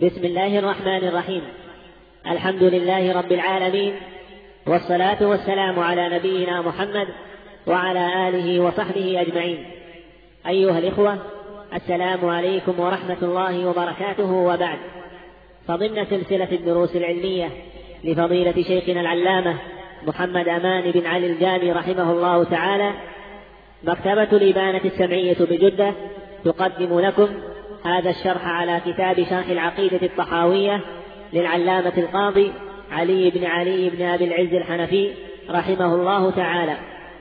بسم الله الرحمن الرحيم. الحمد لله رب العالمين، والصلاة والسلام على نبينا محمد وعلى آله وصحبه أجمعين. أيها الإخوة، السلام عليكم ورحمة الله وبركاته. وبعد، فضمن سلسلة الدروس العلمية لفضيلة شيخنا العلامة محمد أمان بن علي الجامي رحمه الله تعالى، مكتبة الإبانة السمعية بجدة تقدم لكم هذا الشرح على كتاب شرح العقيدة الطحاوية للعلامة القاضي علي بن أبي العز الحنفي رحمه الله تعالى.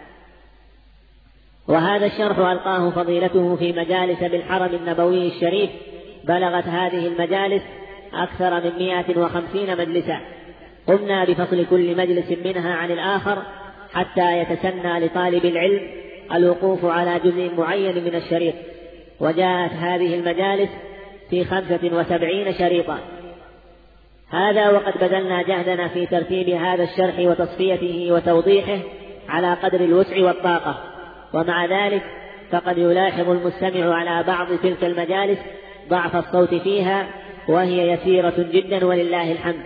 وهذا الشرح ألقاه فضيلته في مجالس بالحرم النبوي الشريف، بلغت هذه المجالس أكثر من 150 مجلسا، قمنا بفصل كل مجلس منها عن الآخر حتى يتسنى لطالب العلم الوقوف على جزء معين من الشريط. وجاءت هذه المجالس في 75 شريطا. هذا وقد بذلنا جهدنا في ترتيب هذا الشرح وتصفيته وتوضيحه على قدر الوسع والطاقة، ومع ذلك فقد يلاحظ المستمع على بعض تلك المجالس ضعف الصوت فيها، وهي يسيرة جدا ولله الحمد.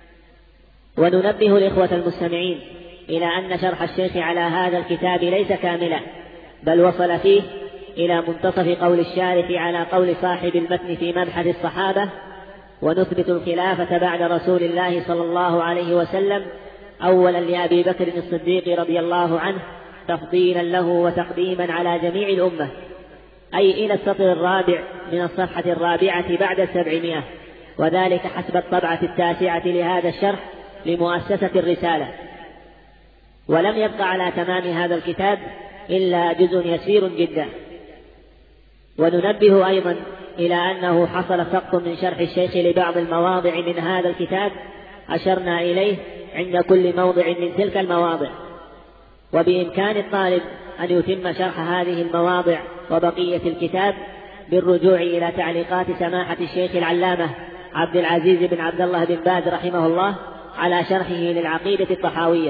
وننبه الإخوة المستمعين إلى أن شرح الشيخ على هذا الكتاب ليس كاملا، بل وصل فيه إلى منتصف قول الشارح على قول صاحب المتن في مبحث الصحابة: ونثبت الخلافة بعد رسول الله صلى الله عليه وسلم أولا لأبي بكر الصديق رضي الله عنه، تفضيلا له وتقديما على جميع الأمة، أي إلى السطر الرابع من الصفحة 4 بعد 700، وذلك حسب الطبعة 9 لهذا الشرح لمؤسسة الرسالة. ولم يبق على تمام هذا الكتاب إلا جزء يسير جدا. وننبه أيضا إلى أنه حصل سقط من شرح الشيخ لبعض المواضع من هذا الكتاب أشرنا إليه عند كل موضع من تلك المواضع، وبإمكان الطالب أن يتم شرح هذه المواضع وبقية الكتاب بالرجوع إلى تعليقات سماحة الشيخ العلامة عبد العزيز بن عبد الله بن باز رحمه الله على شرحه للعقيدة الطحاوية.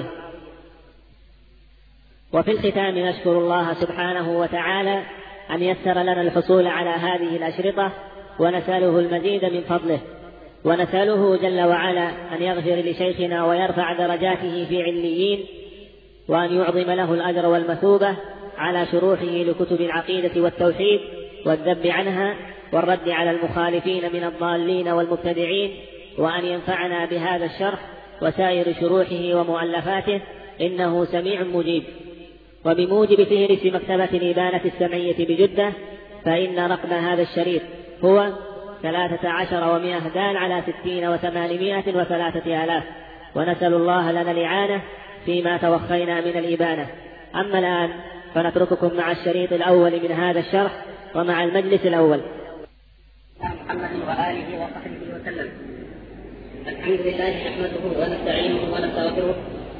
وفي الختام نشكر الله سبحانه وتعالى أن يسر لنا الحصول على هذه الأشرطة، ونسأله المزيد من فضله، ونسأله جل وعلا أن يغفر لشيخنا ويرفع درجاته في عليين، وأن يعظم له الأجر والمثوبة على شروحه لكتب العقيدة والتوحيد والذب عنها والرد على المخالفين من الضالين والمبتدعين، وأن ينفعنا بهذا الشرح وسائر شروحه ومؤلفاته، إنه سميع مجيب. وبموجب فهرس مكتبة الإبانة السمعية بجدة، فإن رقم هذا الشريط هو 13 دال على 60 و803 آلاف، ونسأل الله لنا الإعانة فيما توخينا من الإبانة. أما الآن فنترككم مع الشريط الأول من هذا الشرح ومع المجلس الأول. محمد وآله وصحبه وسلم. الحمد لله نحمده ونستعينه ونستغفره،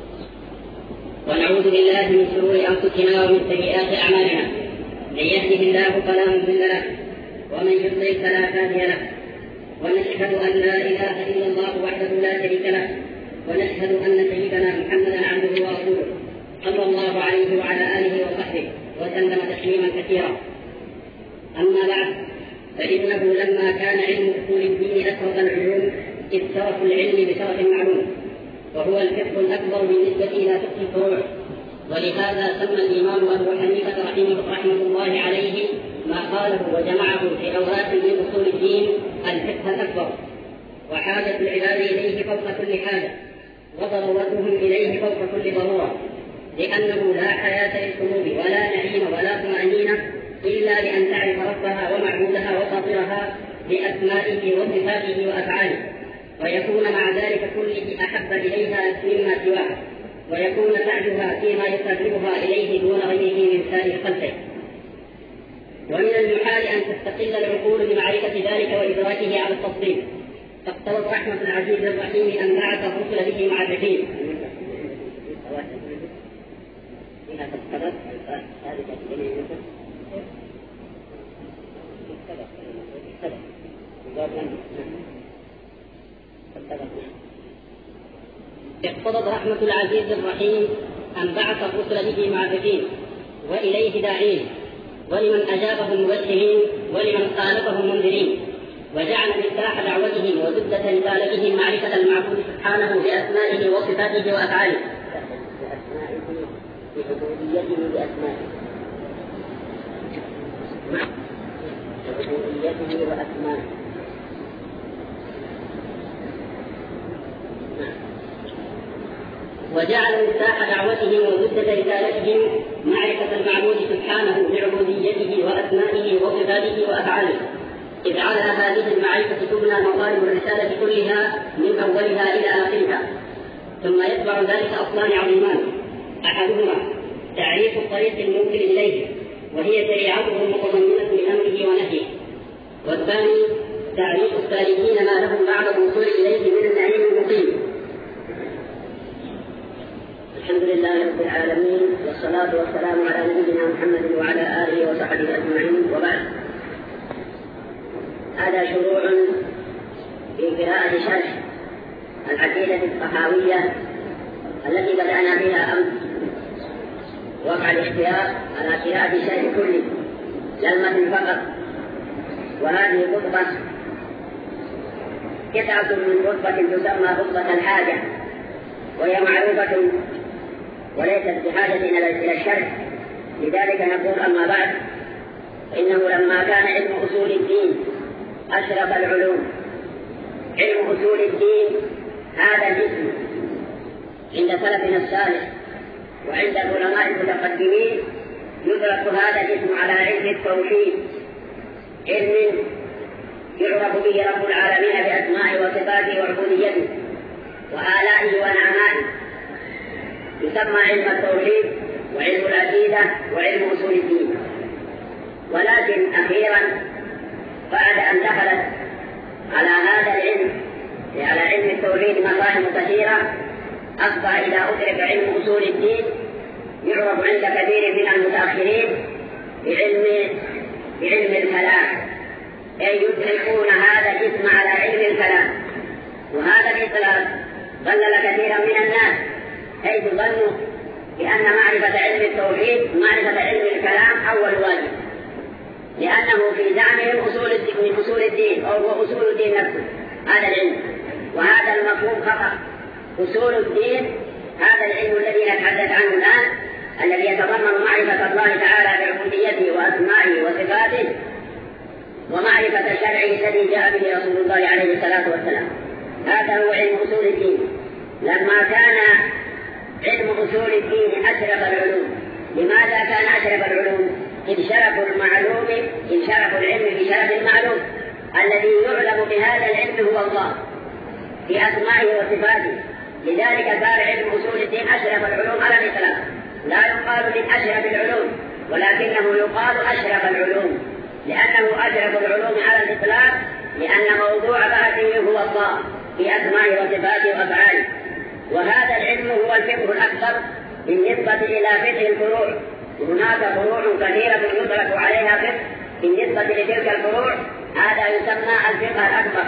ونعوذ بالله من شرور أنفسنا ومن سيئات أعمالنا. من يهده الله فلا مضل له، ومن يضلل فلا هادي له. ونشهد أن لا إله إلا الله وحده لا شريك له، ونشهد أن سيدنا محمدا عبده ورسوله صلى الله عليه وعلى آله وصحبه وسلم تسليما كثيرا. أما بعد، فإنه لما كان علم أصول الدين أشرف العلوم إذ شرف العلم بشرف معلوم، وهو الفقه الأكبر بالنسبة إلى فقه الفروع. ولهذا سمى الإمام أبو حنيفة رحمه الله عليه ما قاله وجمعه في أوراق من أصول الدين الفقه الأكبر، وحاجة العباد إليه فوق كل حاجة، وضرورتهم إليه فوق كل ضرورة، لأنه لا حياة للقلوب ولا نعيم ولا طمأنينة إلا بأن تعرف ربها ومعبودها وفاطرها بأسمائه وصفاته وأفعاله، ويكون مع ذلك كله أحب إليها مما سواه، ويكون سعدها فيما يقربها إليه دون غيره من سائر خلقه. ومن المحال أن تستقل العقول بمعرفة ذلك وإدراكه على التفصيل، فاقتضت رحمة العزيز الرحيم أن بعث الرسل به معرفين. اقتضت رحمة العزيز الرحيم أن بعث الرسل به معرفين وإليه داعين، ولمن أجابهم مبشرين ولمن خالفهم منذرين، وجعل مفتاح دعوتهم وزبدة رسالتهم معرفة المعبود سبحانه بأسمائه وصفاته وأفعاله. بعبوديته بأسمائه وأسمائه. وجعل مفتاح دعوتهم وزبدة رسالتهم معرفة المعبود سبحانه بعبوديته وأسمائه وصفاته وأفعاله، إذ على هذه المعرفة تبنى مطالب الرسالة كلها من أولها إلى آخرها. ثم يتبع ذلك أصلان عظيمان: أحدهما تعريف الطريق الموصل إليه وهي شريعته المتضمنة لأمره ونهيه، والثاني تعريف السالكين ما لهم بعد الوصول إليه من النعيم المقيم. الحمد لله رب العالمين، والصلاة والسلام على نبينا محمد وعلى آله وصحبه أجمعين، وبعد. هذا شروع في قراءة شرح العقيدة الطحاوية التي بدأنا بها أمس، وقع الاختيار على قراءة شرح كله لا المتن فقط. وهذه خطبة قطعة من خطبة تسمى خطبة الحاجة، وهي معروفة وليست بحاجة إلى الشرح. لذلك نقول: أما بعد، إنه لما كان علم أصول الدين أشرف العلوم. علم أصول الدين هذا الاسم عند سلفنا الصالح وعند العلماء المتقدمين يدرك هذا الاسم على علم التوحيد، علم يعرف به رب العالمين بأسمائه وصفاته وعبوديته وآلائه ونعمائه، يسمى علم التوحيد وعلم العقيدة وعلم أصول الدين. ولكن أخيرا بعد أن دخلت على هذا العلم على علم التوحيد مفاهيم كثيرة، أصبح إذا أدرك علم أصول الدين يعرف عند كثير من المتأخرين بعلم الكلام، أي يدركون هذا الاسم على علم الكلام. وهذا الإطلاق ضلل كثيرا من الناس، حيث ظنوا بأن معرفة علم التوحيد معرفة علم الكلام أول واجب، لأنه في زعمهم من أصول الدين، أو هو أصول الدين نفسه هذا العلم. وهذا المفهوم خطأ. أصول الدين هذا العلم الذي نتحدث عنه الآن، الذي يتضمن معرفة الله تعالى بعبوديته وأسمائه وصفاته، ومعرفة شرعه الذي جاء به رسول الله عليه الصلاة والسلام. هذا هو علم أصول الدين. لما كان علم أصول الدين أشرف العلوم. لماذا كان أشرف العلوم؟ إذ شرف العلم بشرف المعلوم الذي يعلم بهذا العلم هو الله في أسمائه وصفاته. لذلك صار علم أصول الدين أشرف العلوم على الإطلاق. لا يقال من أشرف العلوم، ولكنه يقال أشرف العلوم، لأنه أشرف العلوم على الإطلاق، لأن موضوع بحثه هو الله في أسمائه وصفاته وأفعاله. وهذا العلم هو الفقه الأكبر بالنسبة إلى فقه الفروع. هناك فروع كثيرة يدرك عليها فقه بالنسبة لتلك الفروع، هذا يسمى الفقه الأكبر.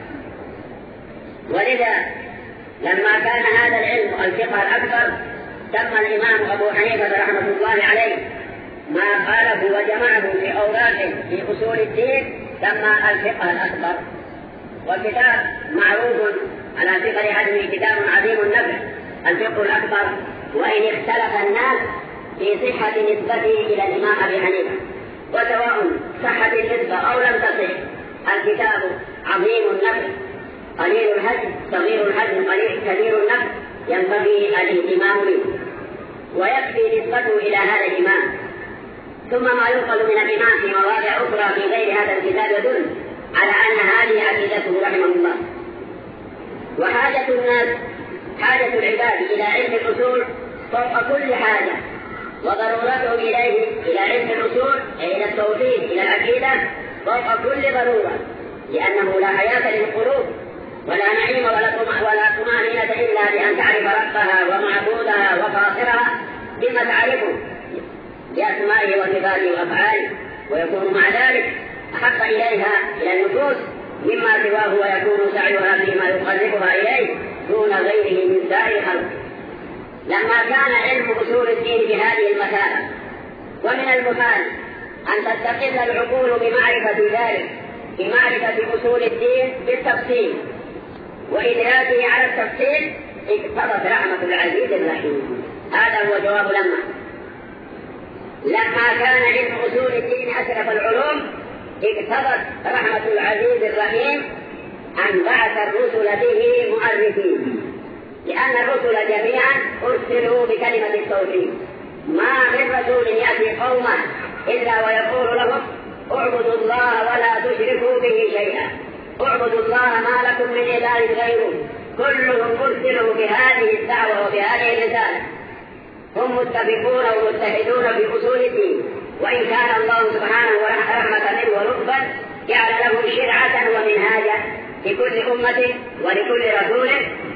ولذا لما كان هذا العلم الفقه الأكبر، سمى الإمام أبو حنيفة رحمة الله عليه ما قاله وجمعه في أوراقه في أصول الدين سمى الفقه الأكبر. والكتاب معروف على ثقل حجمه كتاب عظيم النفع الفقه الأكبر، وإن اختلف الناس في صحة نسبته إلى الإمام أبي حنيفة، وسواء صحت النسبة أو لم تصح، الكتاب عظيم النفع قليل الحجم صغير الحجم كبير النفع، ينبغي الاهتمام به، ويكفي نسبته إلى هذا الإمام. ثم ما ينقل من الإمام في مواضع أخرى في غير هذا الكتاب يدل على أن هذه عقيدته رحمه الله. وحاجة الناس، حاجة العباد إلى علم الأصول فوق كل حاجة، وضرورته إلى علم الأصول أي إلى التوحيد إلى العقيدة فوق كل ضرورة، لأنه لا حياة للقلوب ولا نعيم ولا طمأنينة إلا بأن تعرف ربها ومعبودها وفاطرها بما تعرفه بأسمائه وصفاته وأفعاله، ويكون مع ذلك أحق إليها إلى النفوس مما سواه، ويكون سعيها فيما يقربها إليه دون غيره من سائر خلقه. لما كان علم أصول الدين بهذه المثابة، ومن المحال أن تستقل العقول بمعرفة ذلك بمعرفة أصول الدين بالتفصيل، وإذ يأتي على التفصيل اقتضت رحمة العزيز الرحيم. هذا هو جواب لما كان علم أصول الدين أشرف العلوم اقتضت رحمة العزيز الرحيم أن بعث الرسل به مؤرخين، لأن الرسل جميعا أرسلوا بكلمة التوحيد. ما من رسول يأتي قوما إلا ويقول لهم اعبدوا الله ولا تشركوا به شيئا، اعبدوا الله ما لكم من إله غيره. كلهم أرسلوا بهذه الدعوة وبهذه الرسالة، هم متفقون ومتحدون في أصول الدين، وإن كان الله سبحانه رحمة منه ولطفا جعل لهم شرعة ومنهاجا لكل أمة ولكل رسول،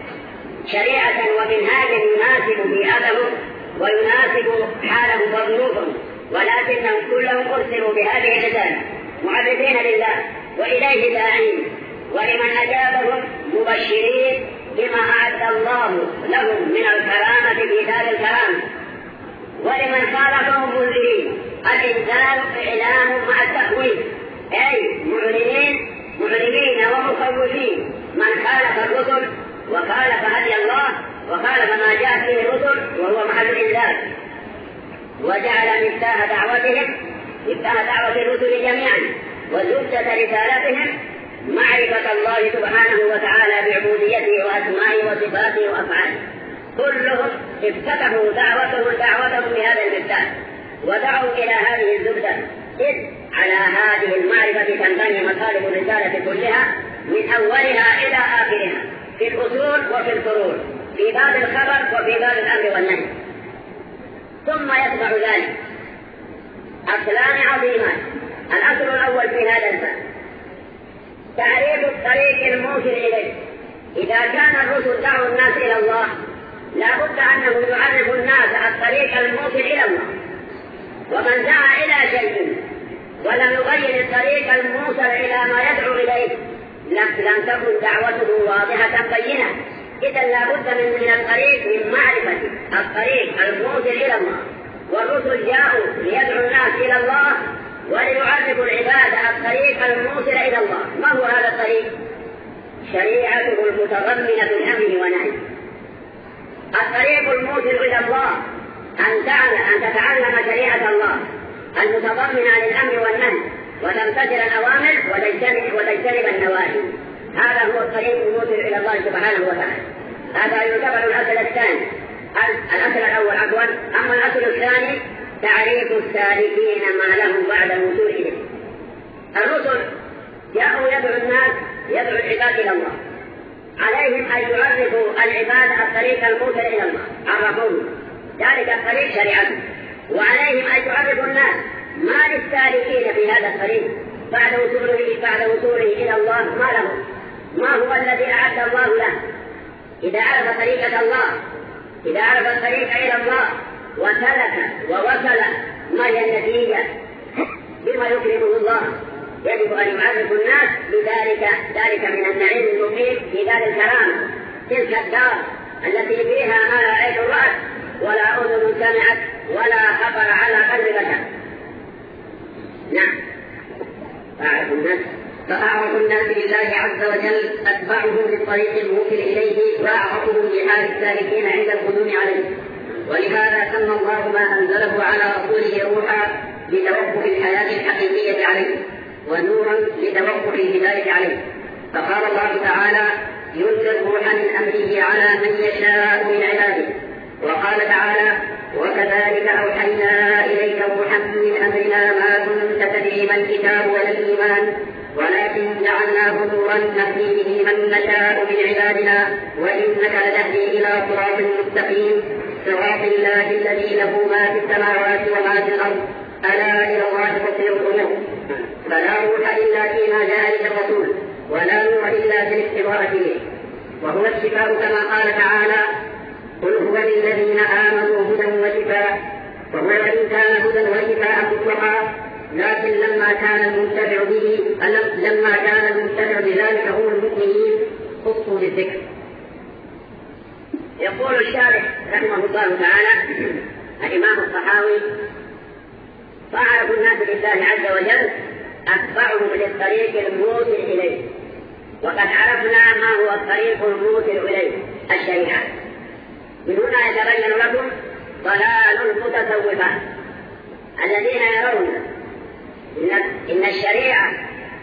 شريعة ومنهاجا يناسب بيئتهم ويناسب حالهم وظروفهم، ولكنهم كلهم أرسلوا بهذه الرسالة معرفين لله وإليه داعين، ولمن أجابهم مبشرين بما أعد الله لهم من الكرامة في دار الكرامة، ولمن خالفهم منذرين. الإنذار إعلام مع التخويف، أي معلنين ومخوفين من خالف الرسل وخالف هدي الله وخالف ما جاء به الرسل وهو محل الإنذار. وجعل مفتاح دعوة الرسل جميعا وزبدة رسالتهم معرفة الله سبحانه وتعالى بعبوديته وأسمائه وصفاته وأفعاله. كلهم افتتحوا دعوتهم بهذا المفتاح ودعوا إلى هذه الزبدة، إذ على هذه المعرفة تنبني مطالب الرسالة كلها من أولها إلى آخرها، في الأصول وفي الفروع، في باب الخبر وفي باب الأمر والنهي. ثم يتبع ذلك أصلان عظيمان. الأصل الأول في هذا الباب تعريف الطريق الموصل إليه. إذا كان الرسل دعوا الناس إلى الله لا بد أنه يعرف الناس الطريق الموصل إلى الله، ومن دعا إلى شيء ولم يبين الطريق الموصل إلى ما يدعو إليه لم تكن دعوته واضحة بينة. إذا لا بد من الطريق، من معرفة الطريق الموصل إلى الله. والرسل جاءوا ليدعوا الناس إلى الله وليعرفوا العباد الطريق الموصل إلى الله. ما هو هذا الطريق؟ شريعته المتضمنة الأمر والنهي. الطريق الموصل إلى الله أن تتعلم شريعة الله المتضمنة للأمر والنهي وتمتثل الأوامر وتجتنب النواهي. هذا هو الطريق الموصل إلى الله سبحانه وتعالى. هذا يعتبر الأصل الثاني. الأصل الأول عفوا. أما الأصل الثاني تعريف السالكين ما لهم بعد الوصول إليه. الرسل جاءوا يدعو العباد إلى الله، عليهم أن يعرفوا العباد الطريق الموصل إلى الله، عرفوه ذلك الطريق شريعته، وعليهم أن يعرفوا الناس ما للسالكين في هذا الطريق بعد وصوله إلى الله ما له، ما هو الذي أعد الله له. إذا عرف طريقة الله، إذا عرف الطريق إلى الله وسلك ووصل ما هي النتيجة بما يكرمه الله، يجب أن يعرف الناس ذلك من النعيم المقيم في دار الكرامة، تلك الدار التي فيها ما لا عين رأت ولا أذن سمعت ولا خطر على قلب بشر. نعم. فأعرف الناس بالله عز وجل أتبعهم للطريق الموصل إليه وأعرفهم بحال السالكين عند القدوم عليه. ولهذا سمى الله ما أنزله على رسوله روحا لتوقف الحياة الحقيقية عليه، ونورا لتوقف الهداية عليه. فقال الله تعالى ينزل روحا من أمره على من يشاء من عباده. وقال تعالى وكذلك أوحينا إليك روحا من أمرنا ما كنت تدري ما الكتاب ولا الإيمان ولكن جعلناه نورا نهدي به من نشاء من عبادنا وإنك لتهدي إلى صراط مستقيم صراط الله الذي له ما في السماوات وما في الأرض ألا إلى الله تصير الأمور. فلا روح إلا فيما جاء به الرسول ولا نور إلا في الاختبار فيه، وهو الشفاء كما قال تعالى قل هو للذين آمنوا هدى وشفاء. وهو وإن كان هدى وشفاء مطلقا، لكن لما كان المنتفع بذلك هم المؤمنين خصوا بالذكر. يقول الشارح رحمه الله تعالى الإمام الطحاوي فأعرف الناس بالله عز وجل أتبعهم للطريق الموصل إليه. وقد عرفنا ما هو الطريق الموصل إليه، الشريعة. من هنا يتبين لكم ضلال المتصوفة الذين يرون إن الشريعة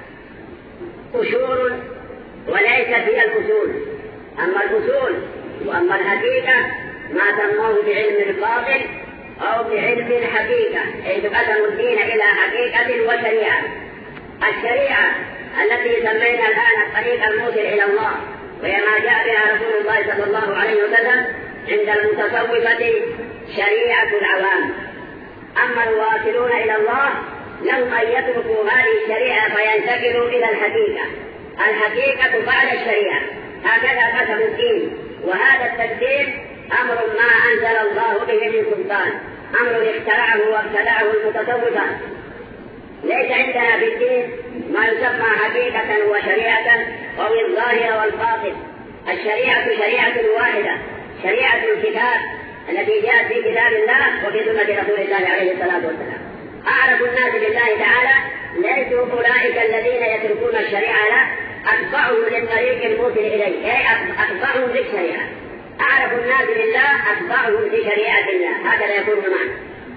أصول وليست هي الأصول، أما الأصول وأما الحقيقة ما سموه بعلم الباطل أو بعلم الحقيقة، حيث قسموا الدين إلى حقيقة وشريعة. الشريعة التي سمينا الآن الطريق الموصل إلى الله، وهي ما جاء بها رسول الله صلى الله عليه وسلم، عند المتصوفة شريعة العوام. أما الواصلون إلى الله لهم أن يتركوا هذه الشريعة فينتقلوا إلى الحقيقة. الحقيقة بعد الشريعة، هكذا قسم الدين. وهذا التقسيم أمر ما أنزل الله به من سلطان، أمر اخترعه وابتدعه المتصوفة. ليس عندنا في الدين ما يسمى حقيقة وشريعة أو الظاهر والباطن. الشريعة شريعة واحدة، شريعة الكتاب التي جاءت في كتاب الله وفي سنة رسول الله عليه الصلاة والسلام. أعرف الناس بالله تعالى ليسوا أولئك الذين يتركون الشريعة، لا، أتبعهم للطريق الموصل إليه، أي أتبعهم للشريعة. أعرف الناس بالله أتبعهم لشريعة الله، هكذا يكون معنا.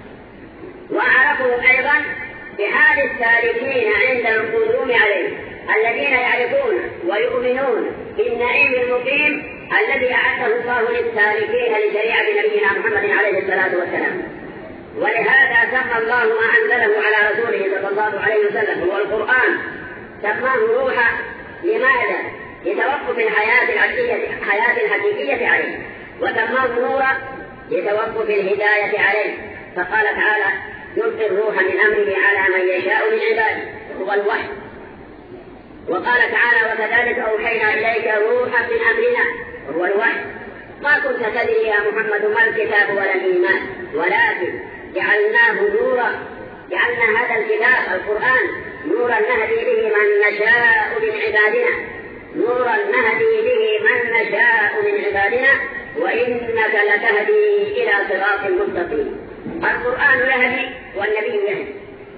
وأعرفهم أيضا بحال السالكين عند القدوم عليه، الذين يعرفون ويؤمنون بالنعيم المقيم الذي أعده الله للسالكين لشريعة نبينا محمد عليه الصلاة والسلام. ولهذا سمى الله ما أنزله على رسوله صلى الله عليه وسلم هو القرآن، سماه روحا. لماذا؟ لتوقف الحياة الحقيقية عليه، وسماه نورا لتوقف الهداية عليه. فقال تعالى: يلقي الروح من أمره على من يشاء من عباده، هو الوحي. وقال تعالى: وكذلك أوحينا إليك روحا من أمرنا، هو الوحي. ما كنت تدري يا محمد ما الكتاب ولا الإيمان، ولكن جعلناه نورا. جعلنا هذا الكتاب القرآن نورا نهدي به من نشاء من عبادنا، نورا نهدي به من نشاء من عبادنا، وإنك لتهدي إلى صراط مستقيم. القرآن يهدي والنبي يهدي.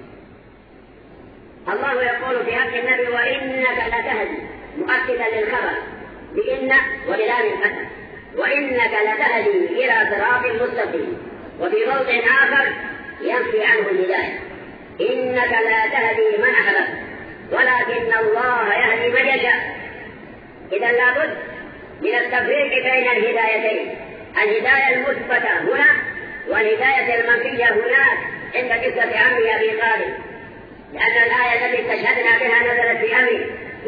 الله يقول في حق النبي: وإنك لتهدي، مؤكدا للخبر بإن وبلام القسم، وإنك لتهدي إلى صراط مستقيم. وفي موضع آخر ينفي عنه الهداية: إنك لا تهدي من أحببت ولكن الله يهدي من يشاء. إذا لابد من التفريق بين الهدايتين، الهداية المثبتة هنا والهداية المنفية هناك عند قصة عمي أبي طالب، لأن الآية التي استشهدنا بها نزلت في أمره: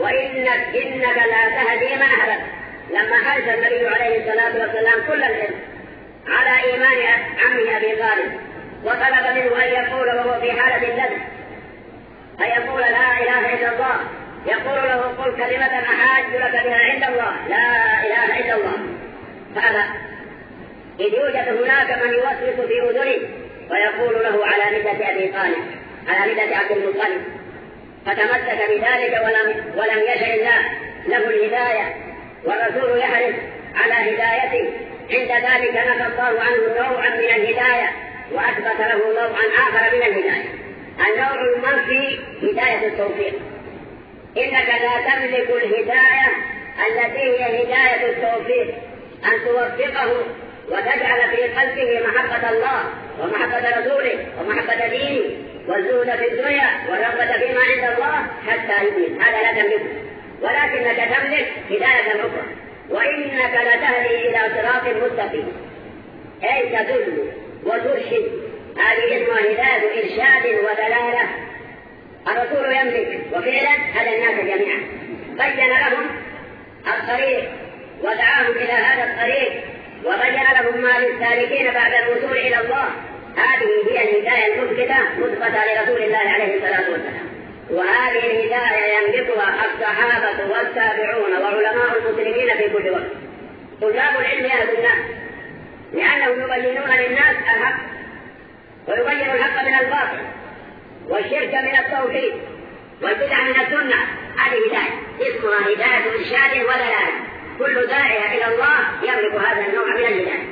إنك لا تهدي من أحببت. لما حرص النبي عليه الصلاة والسلام كل العلم على إيمان عمه أبي طالب، وطلب منه أن يقول وهو في حالة اللذة أن يقول: لا إله إلا الله. يقول له: قل كلمة أحاج لك بها عند الله، لا إله إلا الله. فأبى، إذ يوجد هناك من يوسوس في أذنه ويقول له على ملة أبي طالب، على ملة عبد المطلب. فتمسك بذلك ولم يشأ الله له الهداية، والرسول يحرص على هدايته. عند ذلك نفى الله عنه نوعا من الهداية وأثبت له نوعا آخر من الهداية. النوع المنفي هداية التوفيق. إنك لا تملك الهداية التي هي هداية التوفيق، أن توفقه وتجعل في قلبه محبة الله ومحبة رسوله ومحبة دينه والزهد في الدنيا والرغبة فيما عند الله حتى يؤمن. هذا لا تملكه، ولكنك تملك هداية أخرى. وإنك لتهدي إلى صراط مستقيم، أي تدل وترشد. هذه اسمها هداية إرشاد ودلالة. الرسول يملك وفعلا هدى الناس جميعا، بين لهم الطريق ودعاهم إلى هذا الطريق، وبين لهم ما للسالكين بعد الوصول إلى الله. هذه هي الهداية مثبتة لرسول الله عليه الصلاة والسلام. وهذه الهداية يملكها الصحابة والتابعون وعلماء المسلمين في كل وقت. طلاب العلم أهل الناس، لأنهم يبينون للناس الحق ويبين الحق من الباطل والشرك من التوحيد والبدع من السنة. هذه هداية اسمها هداية إرشاد ودلالة. كل داعية إلى الله يملك هذا النوع من الهداية.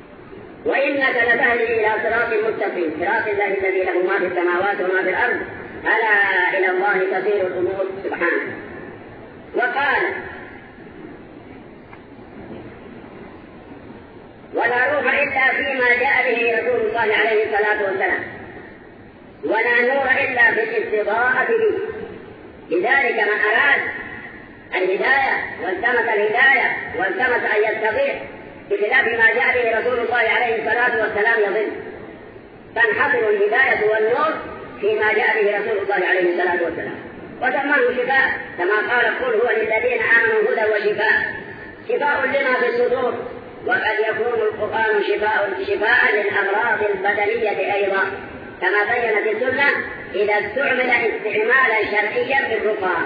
وإنك لتهدي إلى صراط مستقيم، صراط الله الذي له ما في السماوات وما في الأرض ألا إلى الله تصير الأمور سبحانه. وقال ولا روح إلا فيما جاء به رسول الله عليه الصلاة والسلام، ولا نور إلا في الاستضاءة به. لذلك من أراد الهداية والتمس الهداية والتمس أن يستطيع بخلاف ما جاء به رسول الله عليه الصلاة والسلام يضل، تنحصر الهداية والنور فيما جاء به رسول الله عليه الصلاة والسلام، وسماه شفاء كما قال قل هو للذين آمنوا هدى وشفاء، شفاء لما في الصدور، وقد يكون القرآن شفاء للأمراض البدنية أيضا كما بينت السنة إذا استعمل استعمالا شرعيا بالرقى.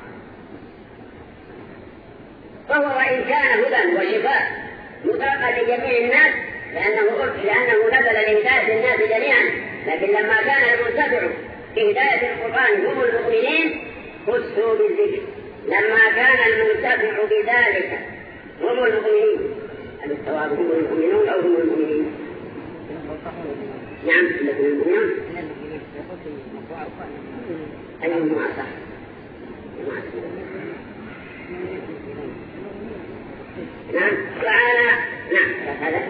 فهو وإن كان هدى وشفاء مطلقا لجميع الناس لأنه نزل لهداية الناس جميعا، لكن لما كان المنتفع بهداية القرآن هم المؤمنين خصوا بالذكر، لما كان المنتفع بذلك هم المؤمنين. هل الثواب هم المؤمنون أو هم المؤمنين؟ نعم الذين المؤمنون. أيهم أصح؟ نعم تعالى. نعم هذا.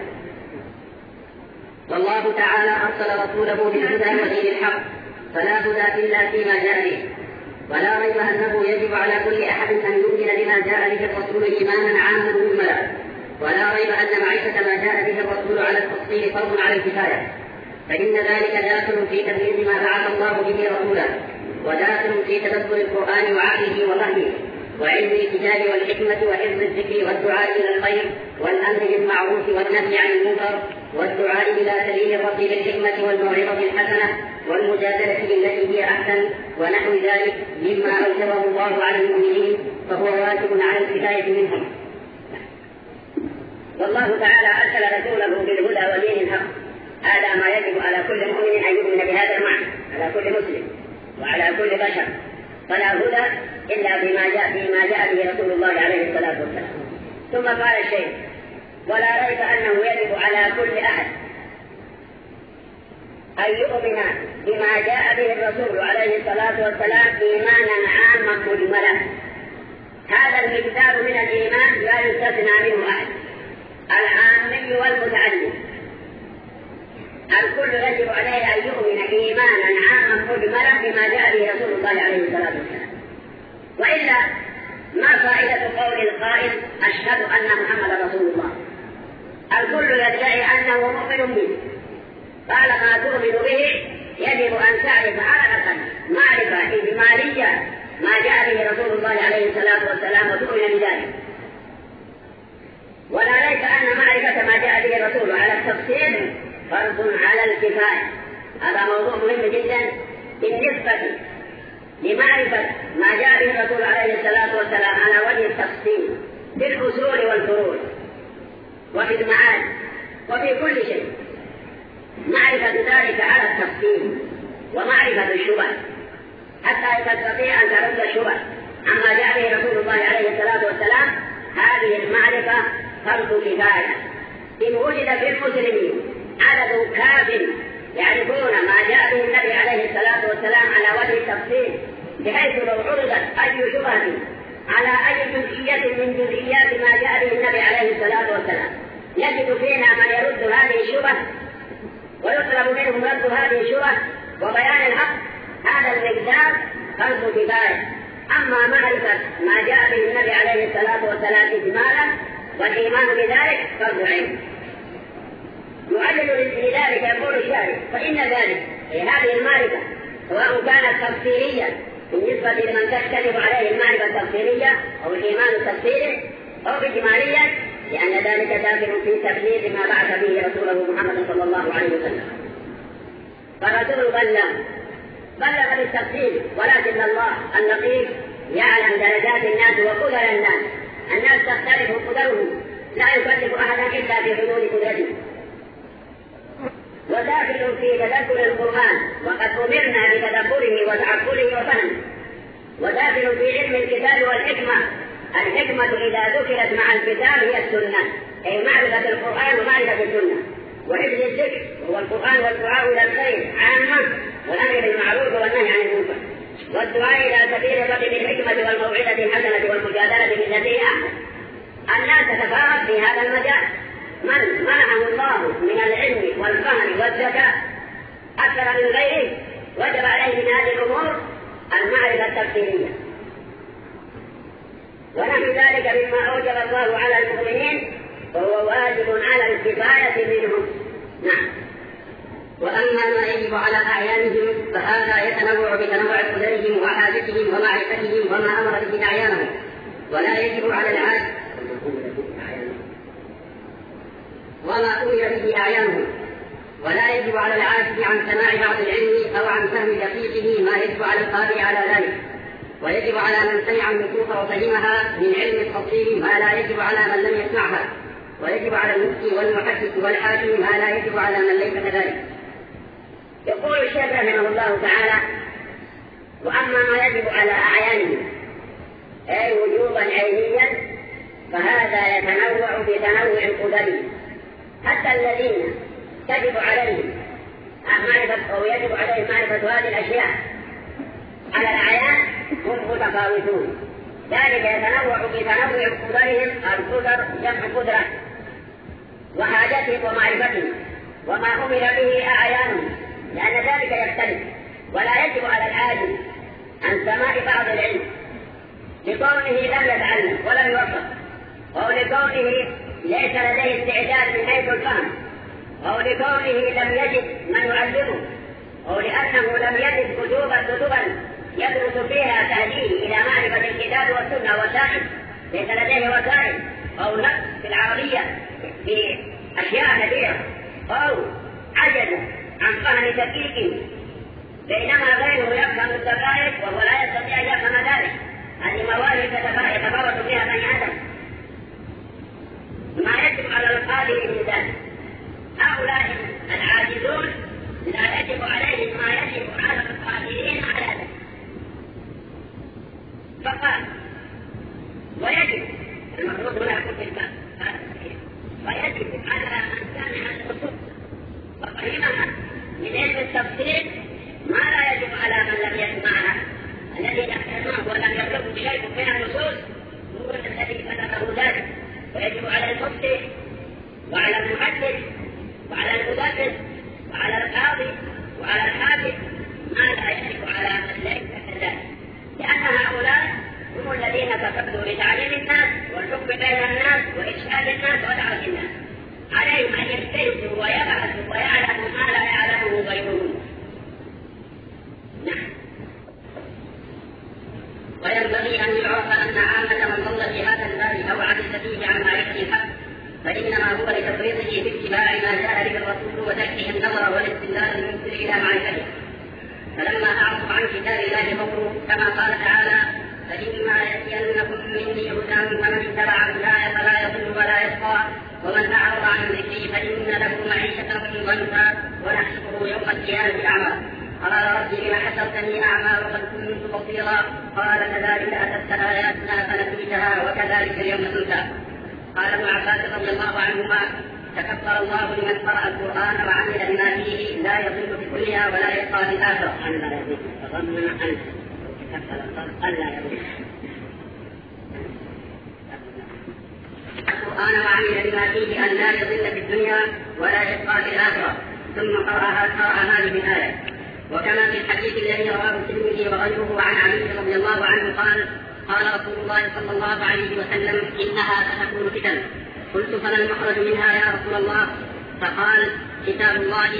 والله تعالى أرسل رسوله بالهدى ودين الحق، فلا هدى إلا فيما جاء به، ولا ريب أنه يجب على كل أحد أن يؤمن بما جاء به الرسول إيمانا عاما مجملا، ولا ريب أن معرفة ما جاء به الرسول على التفصيل فرض على الكفاية، فإن ذلك داخل في تبليغ ما بعث الله به رسوله، وداخل في تدبر القرآن وعقله وفهمه، وعلم الكتاب والحكمة وحفظ الذكر والدعاء إلى الخير والأمر بالمعروف والنهي عن المنكر والدعاء إلى سبيل الرب بالحكمة والموعظة الحسنة والمجادلة بالتي هي أحسن ونحو ذلك مما أوجبه الله على المؤمنين، فهو واجب على الكفاية منهم. والله تعالى أرسل رسوله بالهدى ودين الحق، هذا ما يجب على كل مؤمن أن يؤمن بهذا المعنى، على كل مسلم وعلى كل بشر، فلا هدى إلا بما جاء به رسول الله عليه الصلاة والسلام. ثم قال الشيخ ولا ريب أنه يجب على كل أحد أن يؤمن بما جاء به الرسول عليه الصلاة والسلام إيمانا عاما مجملا. هذا المقدار من الإيمان لا يستثنى منه أحد، العامي والمتعلم، الكل يجب عليه أن يؤمن إيمانا عاما مجملا بما جاء به رسول الله عليه الصلاة والسلام، وإلا ما فائدة قول القائل أشهد أن محمد رسول الله؟ الكل يدعي أنه مؤمن به، طالما تؤمن به يجب أن تعرف على الأقل معرفة إجمالية ما جاء به رسول الله عليه الصلاة والسلام وتؤمن بذلك. ولا ليس أن معرفة ما جاء به الرسول على التفصيل فرض على الكفاية، هذا موضوع مهم جدا بالنسبة لمعرفة ما جاء به الرسول عليه الصلاة والسلام على وجه التفصيل في الأصول والفروع وفي المعاد وفي كل شيء، معرفة ذلك على التفصيل ومعرفة الشبه حتى تستطيع أن ترد الشبه عما جاء به رسول الله عليه الصلاة والسلام. هذه المعرفة فرض كفاية. إن وجد في المسلمين عدد كاف يعرفون ما جاء به النبي عليه الصلاة والسلام على وجه التفصيل، بحيث لو عرضت أي شبهة على أي جزئية من جزئيات ما جاء به النبي عليه الصلاة والسلام يجد فينا من يرد هذه الشبه ويطلب منهم رد هذه الشبه وبيان الحق. هذا المقدار فرض كفاية. أما معرفة ما جاء به النبي عليه الصلاة والسلام إجمالا والإيمان بذلك فرض عين. يعلل لذلك يقول الشارع فإن ذلك هذه المعرفة سواء كانت تفسيرية بالنسبة لمن تختلف عليه المعرفة التفسيرية أو الإيمان التفسيري أو إجماليا، لأن ذلك داخل في تبليغ ما بعث به رسوله محمد صلى الله عليه وسلم. فالرسول بلغ بالتفسير، ولكن الله اللطيف يعلم درجات الناس وقدر الناس. الناس تختلف قدرهم، لا يكلف أحدا إلا في حدود قدرته. وداخل في تدبر القرآن وقد أمرنا بتدبره وتعقله وفهمه. وداخل في علم الكتاب والحكمة. الحكمة إذا ذكرت مع الكتاب هي السنة، أي معرفة القرآن ومعرفة السنة. وحفظ الذكر هو القرآن والدعاء إلى الخير عامة، والأمر بالمعروف والنهي عن المنكر والدعاء إلى سبيل الرد بالحكمة والموعظة الحسنة والمجادلة بالتي هي أحسن. الناس تتفاوت في هذا المجال. من منحه الله من العلم والفهم والذكاء أكثر من غيره وجب عليه من هذه الأمور المعرفة التفسيرية، ونحن ذلك مما أوجب الله على المؤمنين وهو واجب على الكفاية منهم. نعم. وأما ما يجب على أعيانهم فهذا يتنوع بتنوع قدرهم وحاجتهم ومعرفتهم وما أمر به أعيانهم، ولا يجب على العاجز وما أمر به أعيانهم، ولا يجب على العاجز عن سماع بعض العلم أو عن فهم دقيقه ما يجب على القادر على ذلك، ويجب على من سمع النصوص وفهمها من علم التفصيل ما لا يجب على من لم يسمعها، ويجب على المفتي والمحدث والحاكم ما لا يجب على من ليس كذلك. يقول الشيخ رحمه الله تعالى: وأما ما يجب على أعيانهم أي وجوبا عينيا فهذا يتنوع بتنوع القدر، حتى الذين تجب عليهم معرفة أو يجب عليهم معرفة هذه الأشياء على الأعيان هم متفاوتون. ذلك يتنوع بتنوع قدرهم، القدر جمع قدرة، وحاجتهم ومعرفتهم وما أمر به أعيانهم، لأن ذلك يختلف. ولا يجب على العاجز عن سماع بعض العلم لكونه لم يتعلم ولم يوفق، أو لكونه ليس لديه استعداد من حيث الفهم، أو لكونه لم يجد من يعلمه، أو لأنه لم يجد كتبا يدرس فيها تهديه إلى معرفة الكتاب والسنة وسائل، ليس لديه وسائل، أو نقص في العربية في أشياء كثيرة، أو عجز عن فهم دقيق بينما غيره يفهم الدقائق وهو لا يستطيع أن يفهم ذلك. هذه مواهب يتفاوت فيها بني آدم. ما يجب على القادر من ذلك. هؤلاء العاجزون لا يجب عليهم ما يجب على القادرين على ذلك. فقال: ويجب المفروض هنا يكون في الباب، ويجب على من سمع النصوص وفهمها من علم التفسير ما لا يجب على من لم يسمعها، الذي يحتمله ولم يبلغه شيء من النصوص هو الذي بلغه ذلك. ويجب على المفتي وعلى المحدث وعلى المدرس وعلى القاضي وعلى الحاكم ما لا يجب على من ليس كذلك، لأن هؤلاء هم الذين تقدموا لتعليم الناس والحكم بين الناس وإرشاد الناس ودعوة الناس. عليهم أن يجتهدوا ويبحثوا ويعلموا ما لا يعلمه غيرهم. وينبغي أن يعرف أن عامة من ضل في هذا الباب أو عجز فيه عن معرفة الحق فإنما هو لتفريطه في اتباع ما جاء به الرسول وتركه النظر والاستدلال المنزل إلى معرفته. فلما أعرضوا عن كتاب الله كفروا كما قال تعالى: فإما يأتينكم مني هدى فمن اتبع هداي فلا يضل ولا يشقى ومن أعرض عن ذكري فإن له معيشة ضنكا ونحشره يوم القيامة أعمى. قال: رب لم حشرتني أعمى وقد كنت بصيرا؟ قال: كذلك أتتك آياتنا فنسيتها وكذلك اليوم تنسى. قال ابن عباس رضي الله عنهما: تكبر الله لمن قرأ القرآن وعمل بما فيه لا يضل في الدنيا ولا يشقى في الآخرة. القرآن وعمل بما فيه أن لا يضل في الدنيا ولا يشقى في الآخرة. ثم قرأ هذه الآية. وكما في الحديث الذي رواه الترمذي وغيره عن علي رضي الله عنه قال: قال رسول الله صلى الله عليه وسلم: إنها ستكون فتن. قلت: فما المخرج منها يا رسول الله؟ فقال: كتاب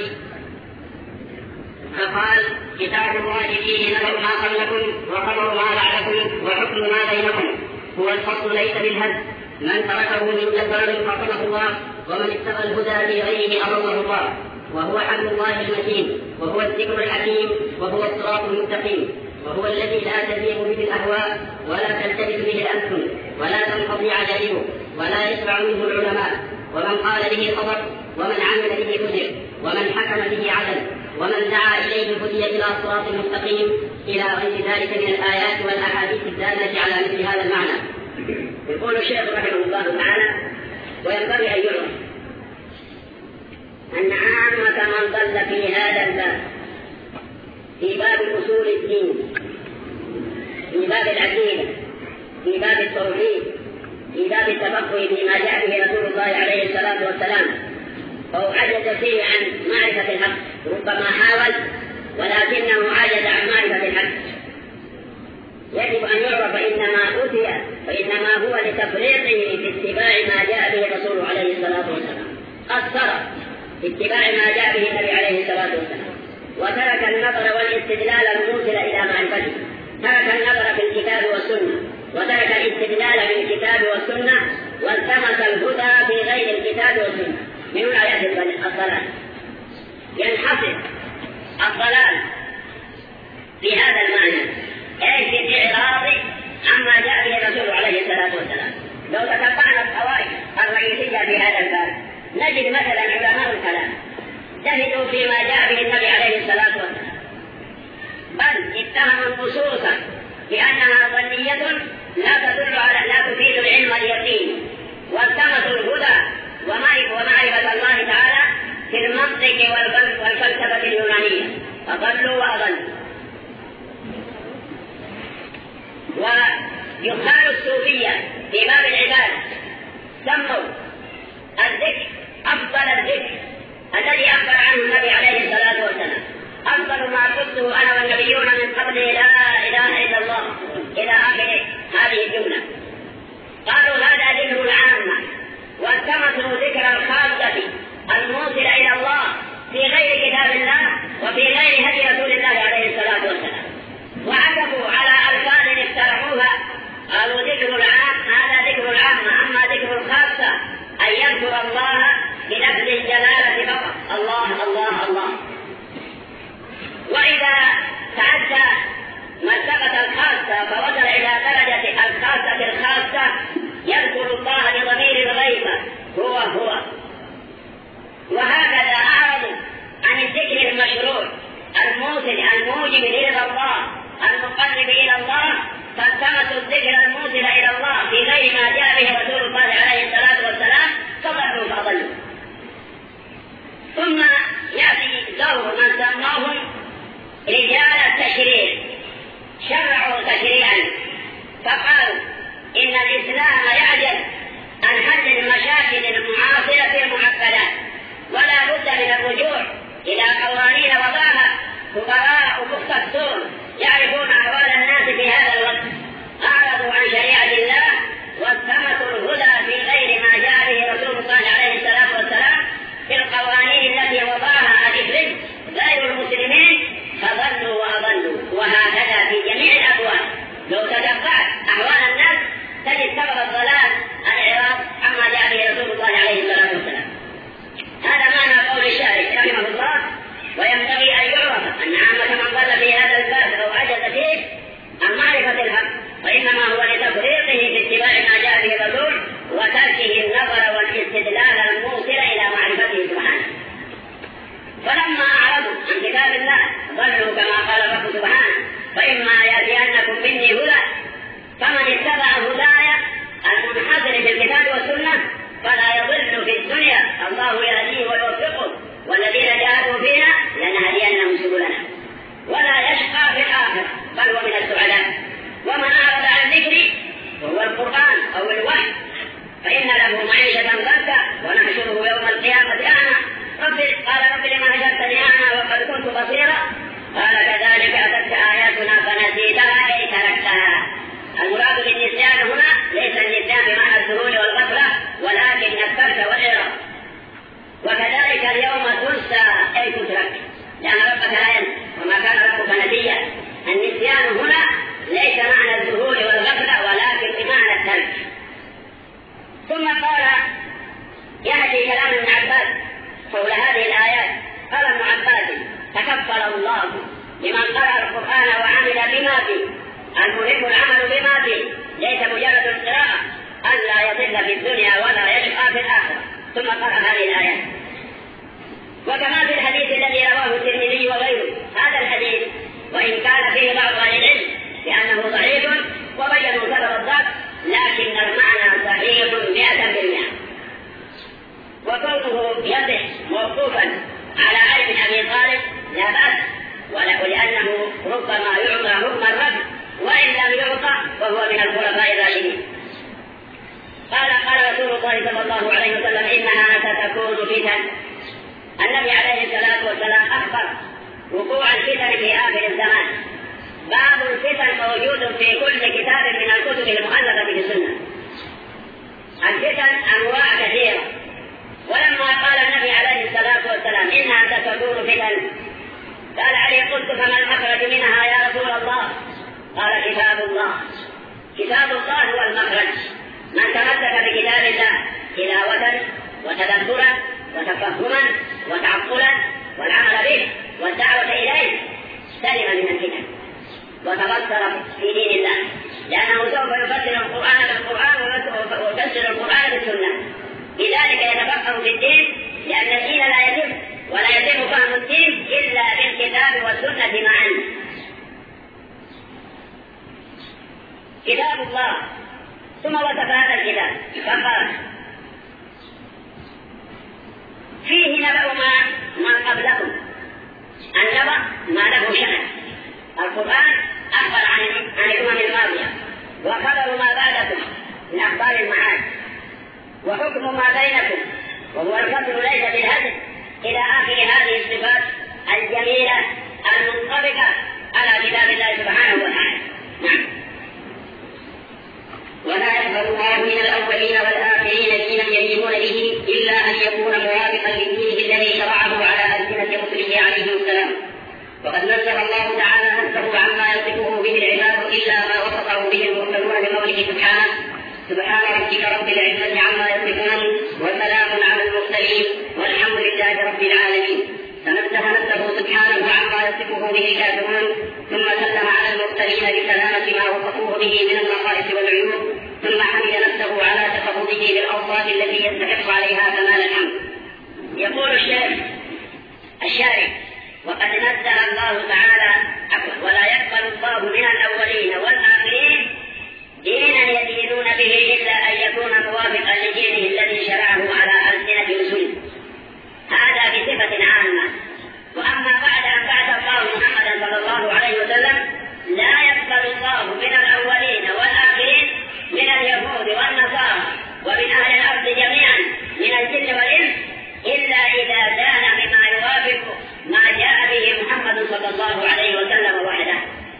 الله فيه نبأ ما قبلكم وخبر ما بعدكم وحكم ما بينكم، هو الفصل ليس بالهد، من تركه من جبار خصمه الله، ومن اتبع الهدى في غيره أضله الله، وهو حبل الله المتين، وهو الذكر الحكيم، وهو الصراط المستقيم، وهو الذي لا تزيغ به الأهواء ولا تلتبس به الألسن ولا تنقضي عجائبه ولا يشبع منه العلماء، ومن قال به صبر، ومن عمل به هدي، ومن حكم به عدل، ومن دعا إليه هدي إلى صراط مستقيم، إلى غير ذلك من الآيات والأحاديث الدالة على مثل هذا المعنى. يقول الشيخ رحمه الله تعالى: وينبغي أن يعرف أن عامة من ضل في هذا الباب في باب أصول الدين، في باب العقيدة، في باب التوحيد، في باب التفقه بما جاء به رسول الله عليه الصلاة والسلام، أو عجز فيه عن معرفة الحق، ربما حاول ولكنه عجز عن معرفة الحق، يجب أن يعرف إنما أتي فإنما هو لتفريطه في اتباع ما جاء به الرسول عليه الصلاة والسلام، قصر في اتباع ما جاء به النبي عليه الصلاة والسلام، وترك النظر والاستدلال الموصل إلى معرفته، ترك النظر في الكتاب والسنة، وترك الاستدلال بالكتاب والسنة، والتمس الهدى في غير الكتاب والسنة. من هنا يأتي الضلال، ينحصر الضلال في هذا المعنى، أي في الإعراض عما جاء به الرسول عليه الصلاة والسلام. لو تتبعنا القواعد الرئيسية في هذا الباب نجد مثلا علماء الكلام جهدوا فيما جاء به النبي عليه الصلاة والسلام، بل اتهموا النصوص بأنها ظنية لا تفيد العلم اليقين، والتمسوا الهدى ومعرفة الله تعالى في المنطق والفلسفة اليونانية، فضلوا وأضلوا. ويقال الصوفية في باب العبادة سموا الذكر أفضل الذكر الذي أخبر عنه النبي عليه الصلاة والسلام، أفضل ما قلته أنا والنبيون من قبل لا إله إلا الله إلى آخر هذه الجملة. قالوا هذا ذكر العامة، والتمسوا ذكر الخاصة الموصل إلى الله في غير كتاب الله وفي غير هدي رسول الله عليه الصلاة والسلام، وعكفوا على ألفاظ اقترحوها، قالوا ذكر العام هذا ذكر العامة، أما ذكر الخاصة أن يذكر الله بلفظ الجلالة فقط، الله الله الله. وإذا تعدى مرتبة الخاصة فوصل إلى درجة الخاصة يذكر الله بضمير الغيبة هو، وهكذا أعرضوا عن الذكر المشروع الموصل الموجب لرضا الله المقرب إلى الله، فالتمسوا الذكر الموصل إلى الله في غير ما جاء به رسول الله عليه الصلاة والسلام، فضلوا. ثم يأتي دور من سماهم رجال التشريع، شرعوا تشريعا، فقالوا إن الإسلام يعجز عن حل المشاكل المعاصرة المعقدات، ولا بد من الرجوع إلى قوانين وضعها خبراء مختصون يعرفون أحوال الناس في هذا الوقت، أعرضوا عن شريعة الله والتمسوا الهدى في غير ما جاء به رسول الله عليه الصلاة والسلام في القوانين التي وضعها الإفراد غير المسلمين، فضلوا وأضلوا. وهكذا في جميع الأبواب، لو تتبعت أحوال الناس تجد سبب الضلال الإعراض عما جاء به رسول الله عليه الصلاة والسلام. هذا معنى قول الشارع رحمه الله. وينبغي أن يعرف أن عامة من ضل في هذا الباب أو عجز فيه عن معرفة الحق، وإنما هو لتفريطه في اتباع ما جاء به الرسول وتركه النظر والاستدلال الموصل إلى معرفته سبحانه. فلما أعرضوا عن كتاب الله ضلوا كما قال الرب سبحانه: فإما يأتينكم مني هدى فمن اتبع هداي المنحصر في الكتاب والسنة فلا يضل في الدنيا، الله يهديه ويوفقه، والذين جاهدوا فينا لنهدينهم سبلنا، ولا يشقى في الآخرة بل هو من السعداء. ومن أعرض عن ذكري وهو القرآن أو الوحي فإن له معيشة ضنكا ونحشره يوم القيامة أعمى. قال رب لما حشرتني أعمى وقد كنت بصيرا؟ قال كذلك أتتك آياتنا فنسيتها أي تركتها. المراد بالنسيان هنا ليس النسيان بمعنى الذهول والغفلة، ولكن الترك والإعراض. وكذلك اليوم تنسى أي تترك، لأن ربك لا ينسى وما كان ربك نسيا. النسيان هنا ليس معنى الذهول والغفلة ولكن بمعنى الترك. ثم قال يأتي كلام ابن عباس حول هذه الآيات. قال ابن عباس: تكفل الله لمن قرأ القرآن وعمل بما فيه، المهم العمل بما فيه، ليس مجرد القراءة، أن لا يضل في الدنيا ولا يشقى في الآخرة. ثم قرأ هذه الآيات. وكما في الحديث الذي رواه الترمذي وغيره، هذا الحديث وإن كان فيه بعض أهل العلم بأنه ضعيف وبينوا سبب الضعف، لكن المعنى صحيح 100%. وكونه يصح موقوفا على علي بن أبي طالب لا بأس، ولأنه وهو من الخلفاء الراشدين. قال رسول الله صلى الله عليه وسلم إنها ستكون فتن. النبي عليه الصلاة والسلام أخبر وقوع الفتن في آخر الزمان. باب الفتن موجود في كل كتاب من الكتب المؤلفة في السنة. الفتن أنواع كثيرة، ولما قال النبي عليه الصلاة والسلام إنها ستكون فتن قال علي قلت فما المخرج منها يا رسول الله؟ قال كتاب الله. كتاب الله هو المخرج. من تمسك بكتاب الله تلاوة وتدبرا وتفهما وتعقلا والعمل به والدعوة إليه سلم من الفتن وتبصر في دين الله، لأنه سوف يفسر القرآن بالقرآن ويفسر القرآن بالسنة. لذلك يتفقه في الدين، لأن الدين لا يتم ولا يتم فهم الدين إلا بالكتاب والسنة معا. كتاب الله. ثم وصف هذا الكتاب فقال فيه نبأ ما قبلكم. النبأ ما له شأن. القرآن أخبر عن الأمم الماضية، وخبر ما بعدكم من أخبار المعاد، وحكم ما بينكم، وهو الفصل ليس بالهدف إلى آخر هذه الصفات الجميلة المنطبقة على كتاب الله سبحانه وتعالى. نعم. ولا يقبل الله من الأولين والآخرين دينا يدينون به إلا أن يكون موافقا لدينه الذي شرعه على ألسنة رسله عليه السلام. وقد نزه الله تعالى نفسه عما يصفه به العباد إلا ما وصفه به المرسلون بقوله سبحانه سبحان ربك رب العزة عما يصفون وسلام على المرسلين والحمد لله رب العالمين. فنزه نفسه سبحانه عما يصفه به الكافرون، ثم سلم على المرسلين بسلامة ما وصفوه به من النقائص والعيوب، ثم حمد نفسه على تفرده بالأوصاف التي يستحق عليها كمال الحمد. يقول الشارع وقد نزه الله تعالى ولا يقبل الله من الأولين والآخرين دينا يدينون به إلا أن يكون موافقا لدينه الذي شرعه على ألسنة رسله. هذا بصفة عامة. وأما بعد أن بعث الله محمدا صلى الله عليه وسلم لا يقبل الله من الأولين والآخرين من اليهود والنصارى ومن أهل الأرض جميعا من الجن والإنس إلا إذا كان بما يوافق ما جاء به محمد صلى الله عليه وسلم وحده.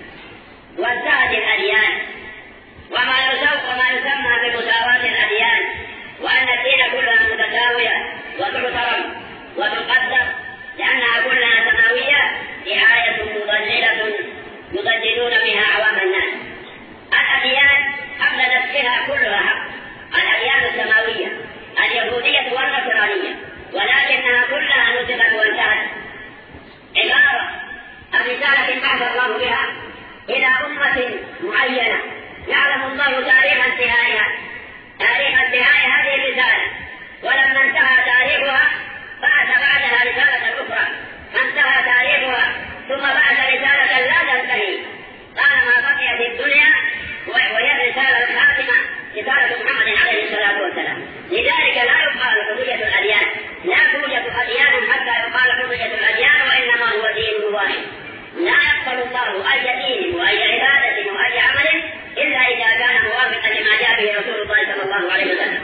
وانتهت الأديان وما يسمى بمساواة الأديان، وأن الدين كلها متساوية وتحترم وتقدر لأنها كلها سماوية رعاية مضللة يضللون بها عوام الناس. الأديان قبل نفسها كلها حق، الأديان السماوية اليهودية والنصرانية، ولكنها كلها نسبت وانتهت. عبارة الرسالة بعث الله بها إلى أمة معينة يعلم الله تاريخ انتهاء هذه الرسالة، ولما انتهى تاريخها بعث بعدها رسالة أخرى فانتهى تاريخها، ثم بعث رسالة لا تنتهي طالما بقي في الدنيا، وهي الرسالة الخاتمة رسالة محمد عليه الصلاة والسلام. لذلك لا يقال حرية الأديان، لا توجد أديان حتى يقال حرية الأديان، وإنما هو دين واحد. لا يقبل الله أي دين وأي عبادة وأي عمل إلا إذا كان موافقا لما جاء به رسول الله صلى الله عليه وسلم.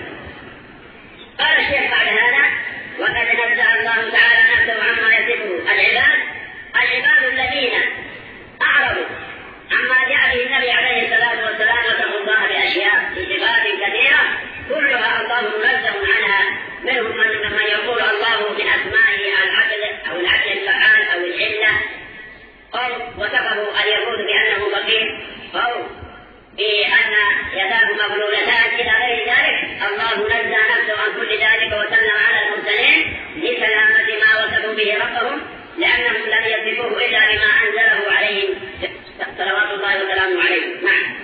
قال الشيخ بعد هذا وقد نزه الله تعالى نفسه عما يصفه العباد الذين أعرضوا عما جاء به النبي عليه الصلاة والسلام واتقوا الله بأشياء صفات كثيرة كلها الله منزه عنها. منهم من يقول الله من أسمائه العدل أو العدل الفعال أو العلة، أو وصفه اليهود بأنه بقيع، أو بأن يداه مغلولتان إلى غير ذلك. الله نزه نفسه عن كل ذلك وسلم على المرسلين لسلامة ما وصفوا به ربهم، لأنهم لم يصفوه إلا بما أنزله عليهم صلوات الله وسلامه عليه. نعم.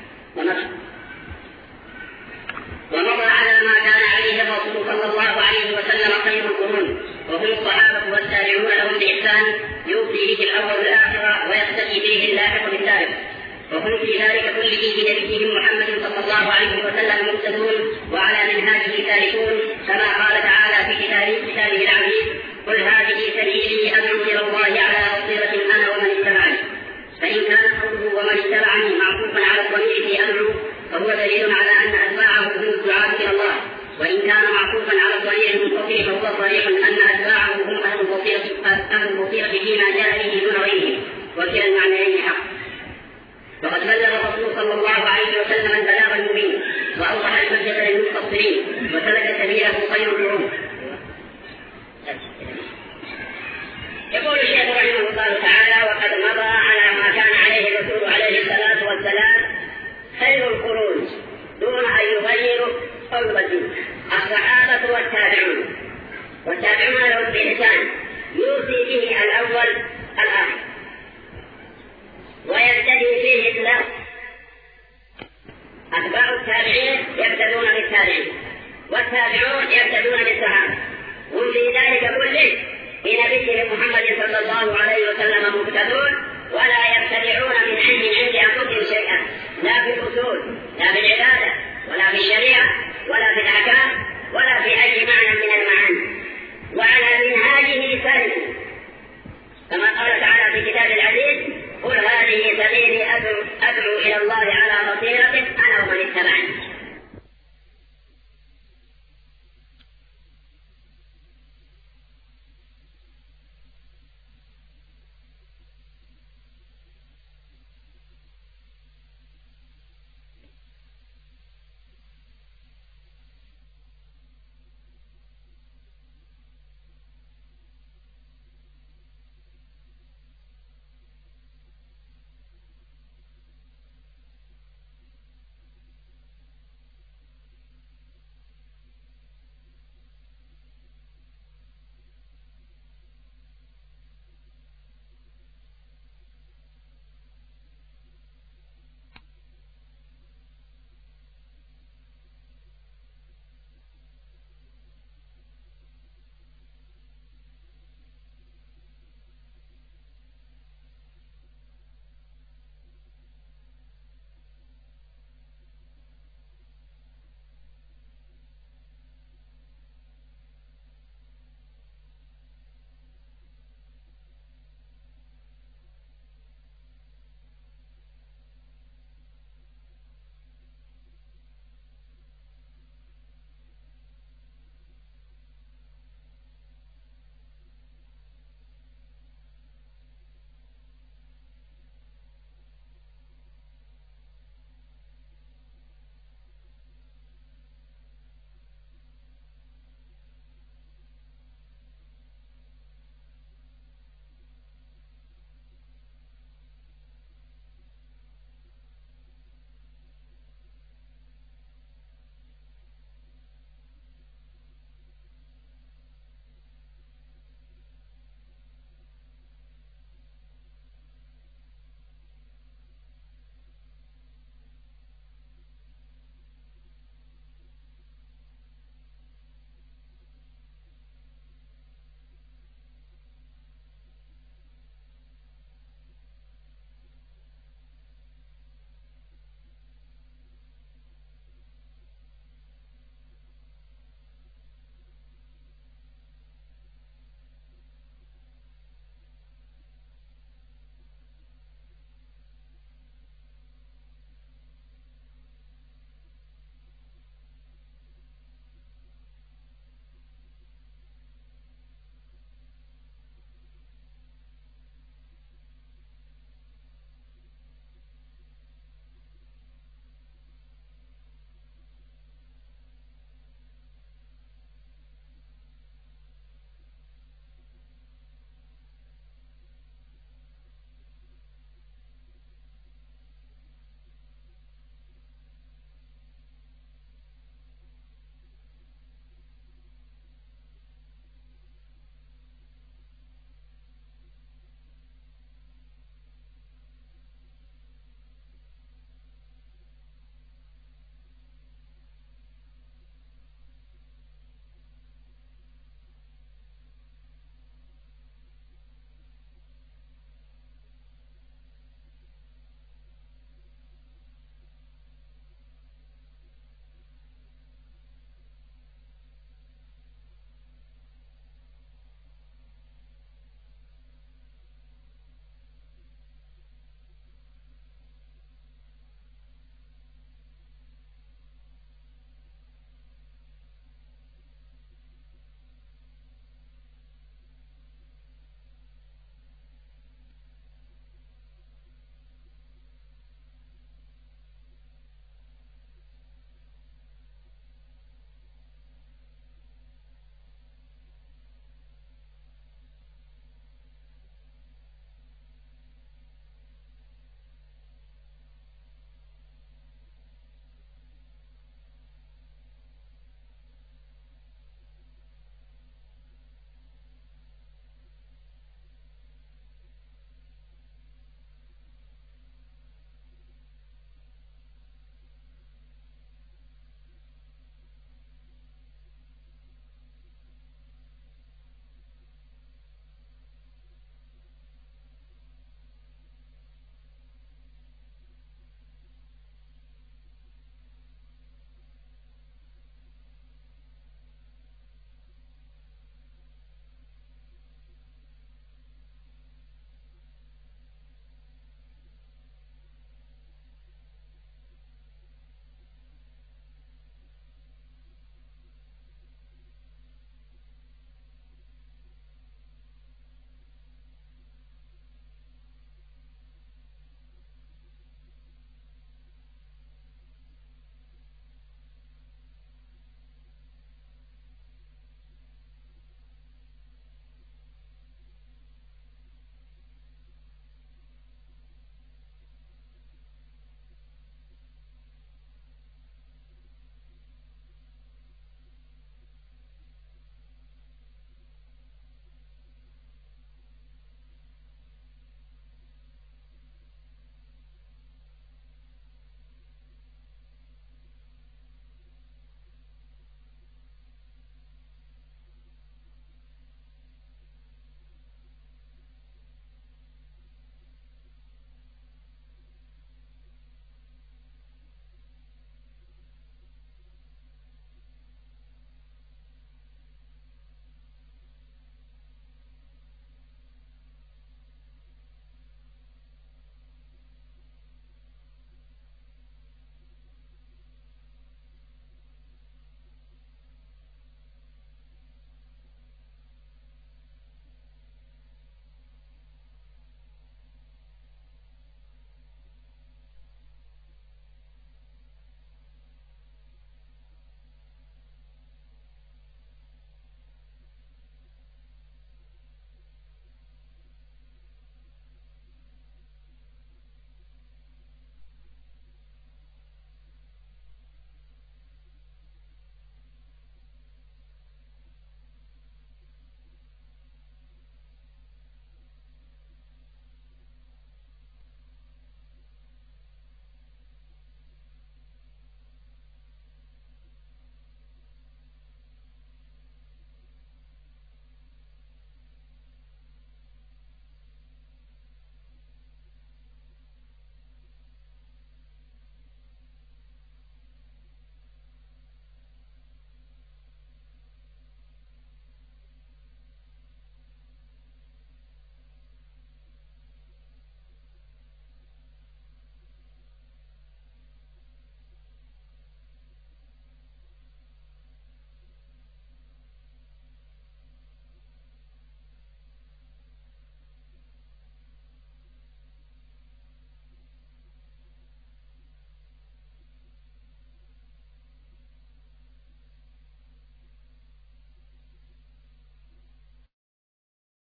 ومضى على ما كان عليه الرسول صلى الله عليه وسلم خير القرون، وهم الصحابة والتابعون لهم بإحسان يوفي به الأول الآخرة ويقتدي به اللاحق بالسابق، وهم في ذلك كله بنبيهم محمد صلى الله عليه وسلم مقتدون وعلى منهاجه سالكون، كما قال تعالى في كتابه العزيز قل هذه سبيلي أدعو إلى الله على بصيرة أنا ومن اتبعني. فإن كان قوله ومن اتبعني معطوفا على الضمير في وإن كان معطوفا على الصريح المنفصل فهو صريح أن أتباعه هم أهل البصيرة فيما جاء به دون غيره، وكلا المعنيين حق. وقد بلغ الرسول صلى الله عليه وسلم البلاغ المبين وأوضح الحجة للمستبصرين وسلك سبيله خير القرون. يقول الشيخ رحمه الله تعالى: وقد مضى على ما كان عليه الرسول عليه الصلاة والسلام خير القرون دون أن يغيروا أو يبدلوا الصحابة والتابعون لهم بإحسان، يوصي به الأول الآخر ويبتدي فيه الإسلام. أتباع التابعين يبتدون بالتابعين والتابعون يبتدون بالصحابة، هم في ذلك كله بنبيه محمد صلى الله عليه وسلم مقتدون، ولا يبتدعون من عند أنفسهم شيئا، لا في الأصول لا في العبادة ولا في الشريعة ولا في